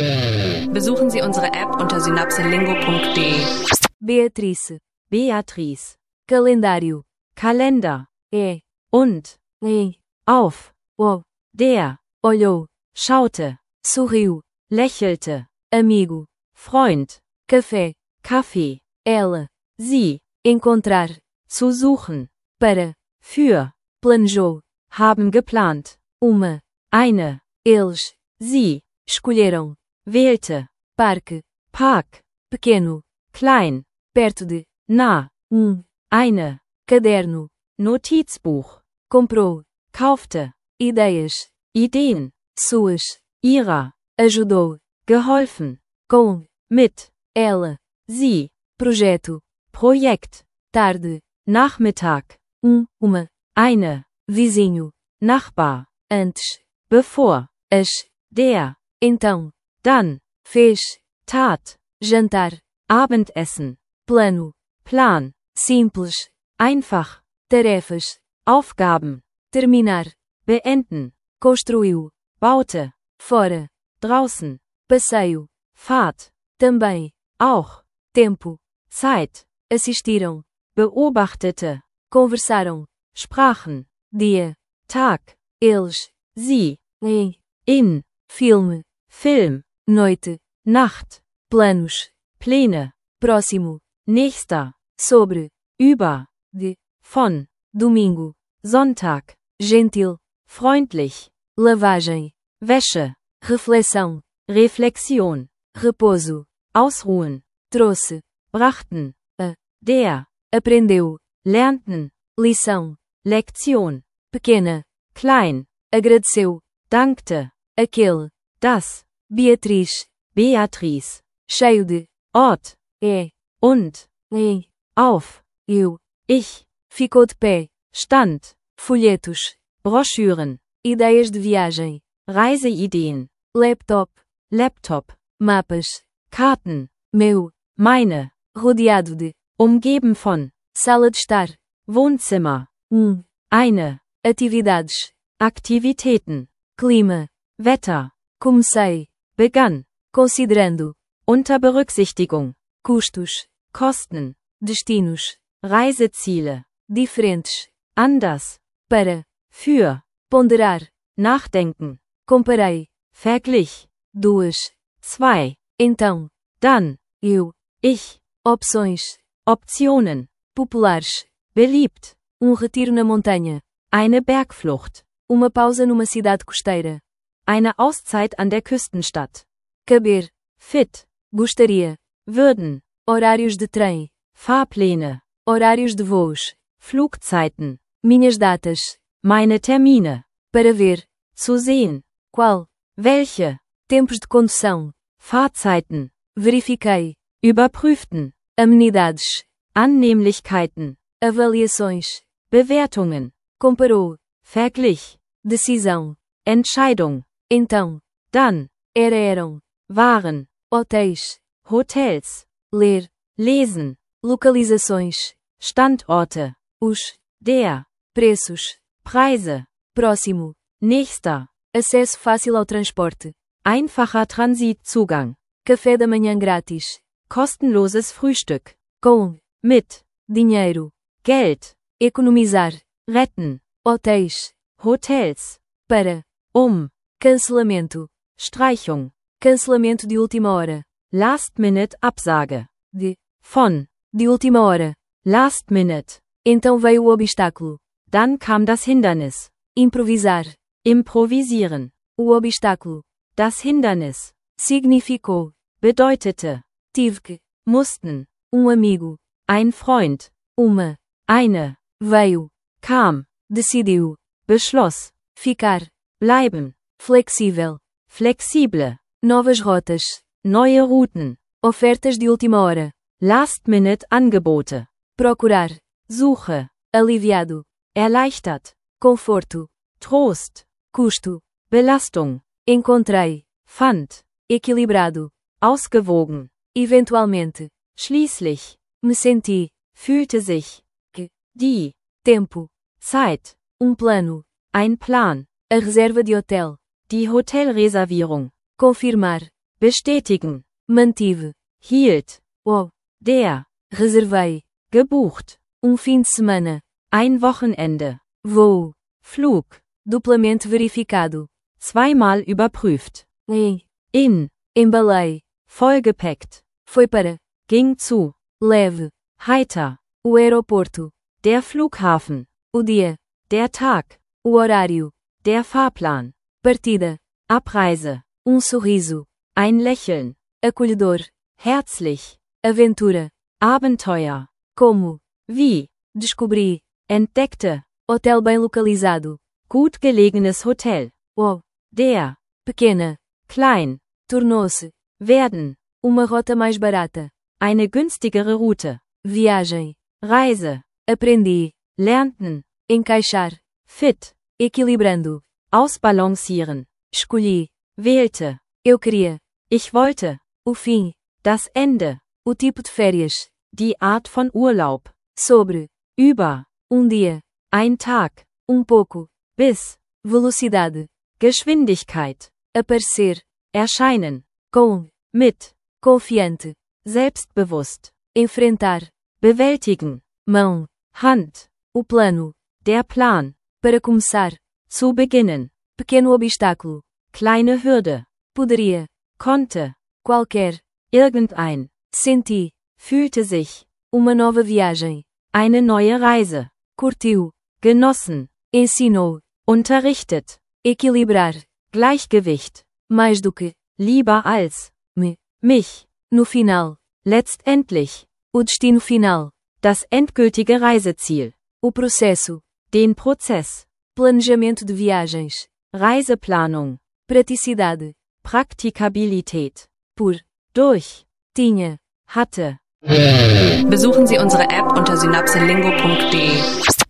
Besuchen Sie unsere App unter synapselingo.de. Beatrice, Beatrice, calendário, Kalender, und, auf, o, der, olhou, schaute, sorriu, lächelte, amigo, Freund, café, Kaffee, ela, sie, encontrar, zu suchen, para, für, planejou, haben geplant, uma, eine, eles, sie, escolheram, wählte, parque, Park, pequeno, klein, perto de, nah, eine, caderno, Notizbuch, comprou, kaufte, ideias, Ideen, suas, ihrer, ajudou, geholfen, com, mit, ela, sie, projeto, Projekt, tarde, Nachmittag, uma, eine, vizinho, Nachbar, antes, bevor, as, der, então, dann, fez, tat, jantar, Abendessen, plano, Plan, simples, einfach, tarefas, Aufgaben, terminar, beenden, construiu, baute, fora, draußen, passeio, Fahrt, também, auch, tempo, Zeit, assistiram, beobachtete, conversaram, sprachen, dia, Tag, eles, sie, in, filme, Film, noite, Nacht, planos, Pläne, próximo, nächster, sobre, über, de, von, domingo, Sonntag, gentil, freundlich, lavagem, Wäsche, reflexão, Reflexion, repouso, ausruhen, trouxe, brachten, der, aprendeu, lernten, lição, Lektion, pequena, klein, agradeceu, dankte, aquele, das, Beatriz, Beatrice, cheio de, Ort, und, em, auf, eu, ich, ficou de pé, stand, folhetos, Broschüren, ideias de viagem, Reiseideen, laptop, Laptop, mapas, Karten, meu, meine, rodeado de, umgeben von, sala de estar, Wohnzimmer, eine, atividades, Aktivitäten, clima, Wetter, comecei, begann, considerando, unter Berücksichtigung, custos, Kosten, destinos, Reiseziele, diferentes, anders, para, für, ponderar, nachdenken, comparei, verglich, duas, zwei, então, dann, eu, ich, opções, Optionen, populares, beliebt, retiro na montanha, eine Bergflucht, uma pausa numa cidade costeira, eine Auszeit an der Küstenstadt, caber, fit, gostaria, würden, horários de trem, Fahrpläne, horários de voos, Flugzeiten, minhas datas, meine Termine, para ver, zu sehen, qual, welche, tempos de condução, Fahrzeiten, verifiquei, überprüften, amenidades, Annehmlichkeiten, avaliações, Bewertungen, comparou, verglich, decisão, Entscheidung, então, dann, eram, waren, hotéis, Hotels, ler, lesen, localizações, Standorte, os, der, preços, Preise, próximo, nächster, acesso fácil ao transporte, einfacher Transitzugang, café da manhã grátis, kostenloses Frühstück, com, mit, dinheiro, Geld, economizar, retten, hotéis, Hotels, para, cancelamento, Streichung, cancelamento de última hora, Last-Minute Absage, de, von, de última hora, Last Minute, então veio o obstáculo, dann kam das Hindernis, improvisar, improvisieren, o obstáculo, das Hindernis, significou, bedeutete, tive que, mussten, amigo, ein Freund, uma, eine, veio, kam, decidiu, beschloss, ficar, bleiben, flexível, flexible, novas rotas, neue Routen, ofertas de última hora, Last-Minute Angebote, procurar, Suche, aliviado, erleichtert, conforto, Trost, custo, Belastung, encontrei, fand, equilibrado, ausgewogen, eventualmente, schließlich, me senti, fühlte sich, que, die, tempo, Zeit, plano, ein Plan, a reserva de hotel, die Hotelreservierung, confirmar, bestätigen, mantive, hielt, o, der, reservei, gebucht, fim de semana, ein Wochenende, voo, Flug, duplamente verificado, zweimal überprüft, in, embalei, vollgepackt, foi para, ging zu, leve, heiter, o aeroporto, der Flughafen, o dia, der Tag, o horário, der Fahrplan, partida, Abreise, sorriso, ein Lächeln, acolhedor, herzlich, aventura, Abenteuer, como, wie, descobri, entdeckte, hotel bem localizado, gut gelegenes Hotel, o, der, pequena, klein, tornou-se, werden, uma rota mais barata, eine günstigere Route, viagem, Reise, aprendi, lernten, encaixar, fit, equilibrando, ausbalancieren, escolhi, wählte, eu queria, ich wollte, o fim, das Ende, o tipo de férias, die Art von Urlaub, sobre, über, dia, ein Tag, pouco, bis, velocidade, Geschwindigkeit, aparecer, erscheinen, com, mit, confiante, selbstbewusst, enfrentar, bewältigen, mão, Hand, o plano, der Plan, para começar, zu beginnen, pequeno obstáculo, kleine Hürde, poderia, konnte, qualquer, irgendein, senti, fühlte sich, uma nova viagem, eine neue Reise, curtiu, genossen, ensinou, unterrichtet, equilibrar, Gleichgewicht, mais do que, lieber als, mich, no final, letztendlich, o destino final, das endgültige Reiseziel, o processo, den Prozess, planejamento de viagens, Reiseplanung, praticidade, Praktikabilität, por, durch, tinha, hatte. Besuchen Sie unsere App unter synapselingo.de.